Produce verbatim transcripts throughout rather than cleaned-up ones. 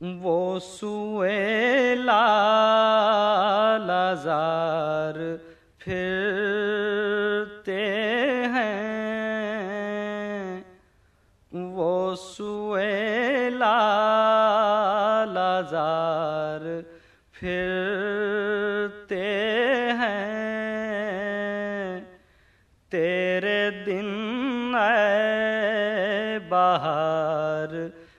وہ سوئے لالازار پھرتے ہیں، وہ سوئے لالازار پھرتے ہیں، تیرے دن اے بہار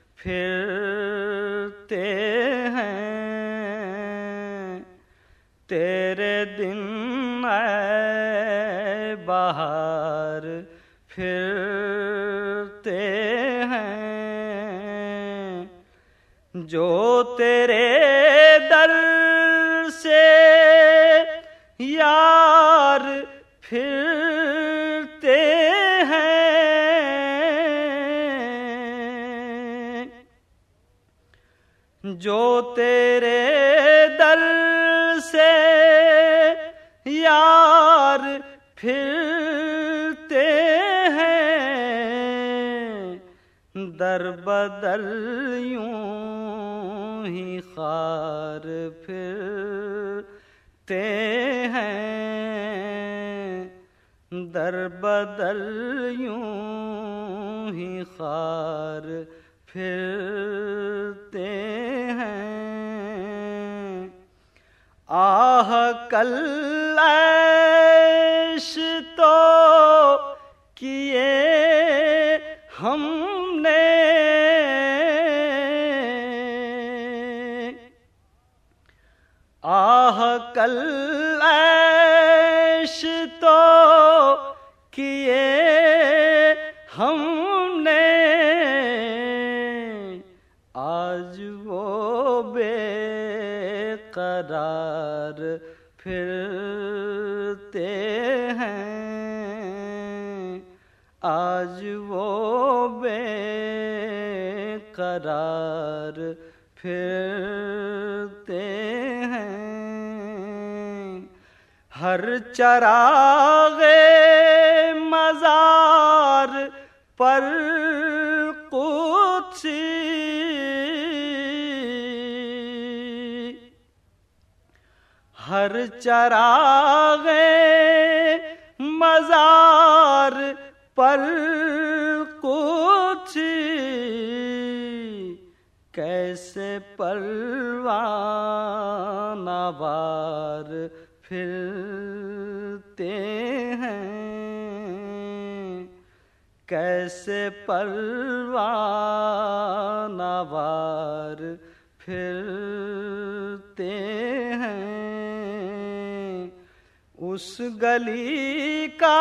پھرتے ہیں، تیرے دن اے بہار پھرتے ہیں، جو تیرے در سے یار پھرتے ہیں، جو تیرے در سے یار پھرتے ہیں، در بدر یوں ہی خار پھرتے ہیں، در بدر یوں ہی خار پھرتے ہیں، آہ کل عیش تو کیے ہم نے، آہ کل عیش تو کیے ہم نے، آج وہ بے قرار پھرتے ہیں، آج وہ بے قرار پھرتے ہیں، ہر چراغ مزار پر قدسی، ہر چراغ مزار پر قدسی، کیسے پروانہ وار پھرتے ہیں، کیسے پروانہ وار پھرتے ہیں، اس گلی کا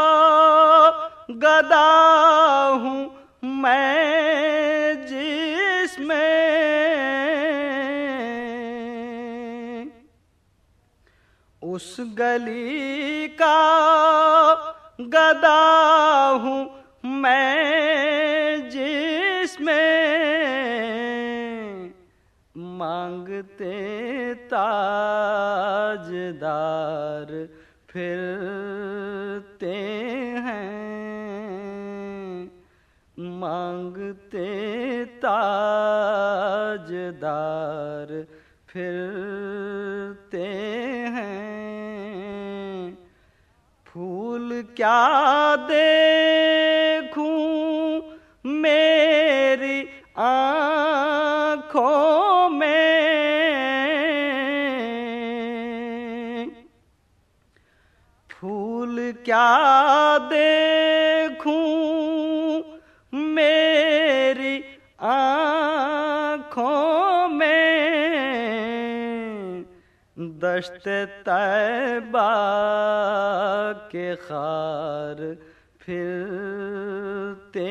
گدا ہوں میں جس میں، اس گلی کا گدا ہوں میں جس میں، مانگتے تاجدار پھرتے ہیں، مانگتے تاجدار پھرتے ہیں، پھول کیا دیکھوں میری آنکھوں میں، پھول کیا دیکھوں میری آنکھوں میں، دشت طیبہ کے خار پھرتے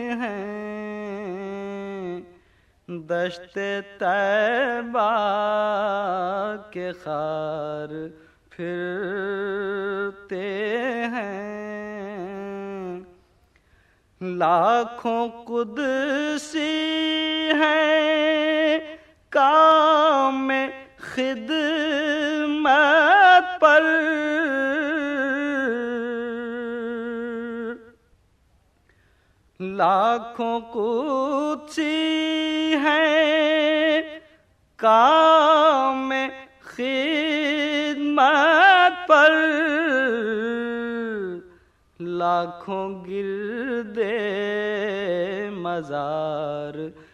ہیں، دشت طیبہ کے خار پھرتے ہیں، لاکھوں قدسی ہیں کام خدمت پر، لاکھوں قدسی ہیں کام خدمت پر لاکھوں گردے مزار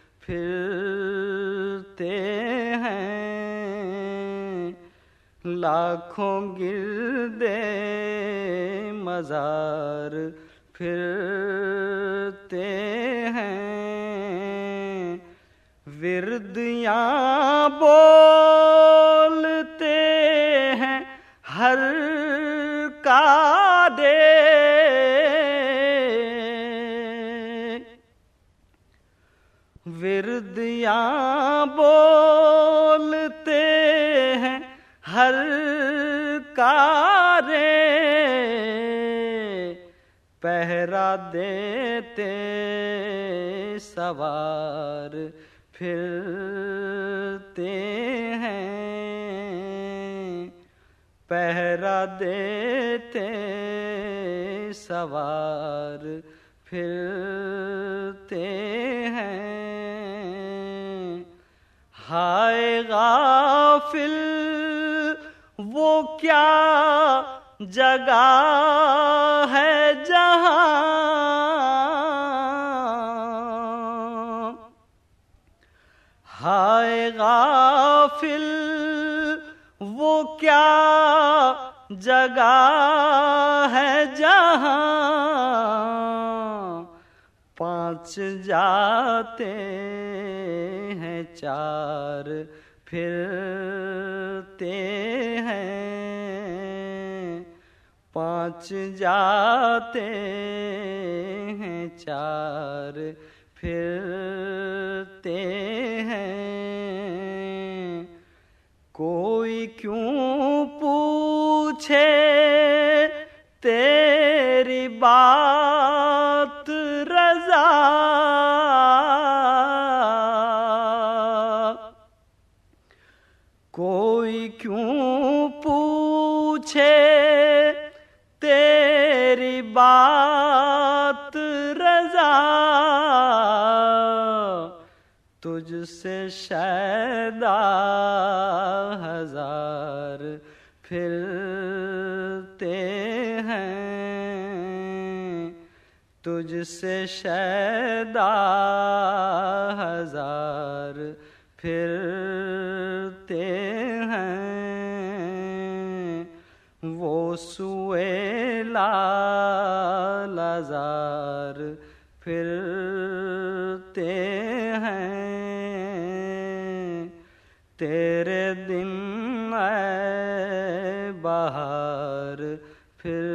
پھرتے ہیں، لاکھوں گردے مزار پھرتے ہیں، وردیاں بولتے ہیں ہر کا دے، وردیاں بولتے ہیں ہر کارے، پہرا دیتے سوار پھرتے ہیں، پہرا دیتے سوار پھرتے ہیں، ہائے غافل وہ کیا جگہ ہے جہاں، ہائے غافل وہ کیا جگہ ہے جہاں، پانچ جاتے ہیں چار پھرتے ہیں، پانچ جاتے ہیں چار پھرتے ہیں، کوئی کیوں پوچھے تیری بات رضا، کوئی کیوں پوچھے تیری بات رضا، تجھ سے شیدا ہزار پھرتے ہیں، تجھ سے شیدا ہزار پھرتے ہیں، وہ سوئے لال آزار پھرتے ہیں، تیرے دن اے بہار پھر